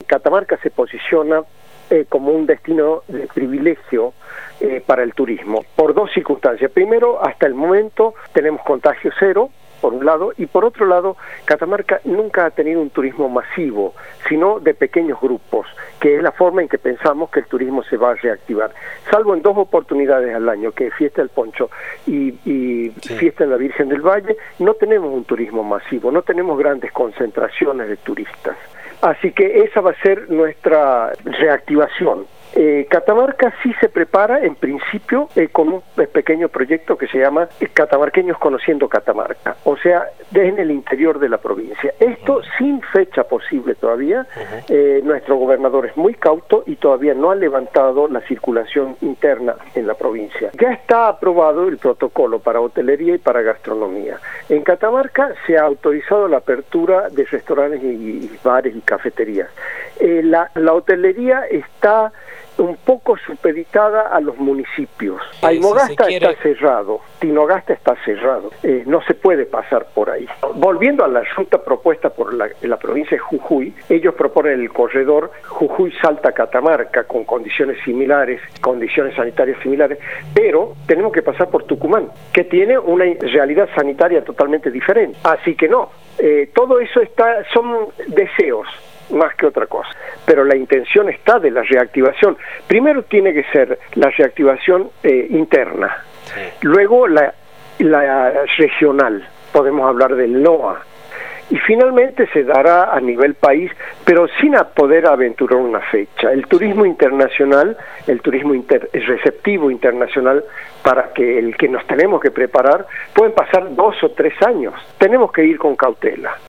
Catamarca se posiciona como un destino de privilegio para el turismo, por dos circunstancias. Primero, hasta el momento tenemos contagio cero, por un lado, y por otro lado, Catamarca nunca ha tenido un turismo masivo, sino de pequeños grupos, que es la forma en que pensamos que el turismo se va a reactivar, salvo en dos oportunidades al año, que es Fiesta del Poncho y Fiesta de la Virgen del Valle. No tenemos un turismo masivo, no tenemos grandes concentraciones de turistas. Así que esa va a ser nuestra reactivación. Catamarca sí se prepara en principio con un pequeño proyecto que se llama Catamarqueños Conociendo Catamarca, o sea, en el interior de la provincia. Esto sin fecha posible todavía. Nuestro gobernador es muy cauto y todavía no ha levantado la circulación interna en la provincia. Ya está aprobado el protocolo para hotelería y para gastronomía. En Catamarca se ha autorizado la apertura de restaurantes y bares y cafeterías. La hotelería está un poco supeditada a los municipios. Aymogasta si está cerrado, Tinogasta está cerrado, no se puede pasar por ahí. Volviendo a la ruta propuesta por la provincia de Jujuy, ellos proponen el corredor Jujuy-Salta-Catamarca con condiciones similares, condiciones sanitarias similares, pero tenemos que pasar por Tucumán, que tiene una realidad sanitaria totalmente diferente. Así que no, todo eso son deseos más que otra cosa, pero la intención está de la reactivación. Primero tiene que ser la reactivación interna, luego la regional, podemos hablar del NOA, y finalmente se dará a nivel país, pero sin poder aventurar una fecha. El turismo internacional, el turismo receptivo internacional, para que el que nos tenemos que preparar, pueden pasar 2 o 3 años. Tenemos que ir con cautela.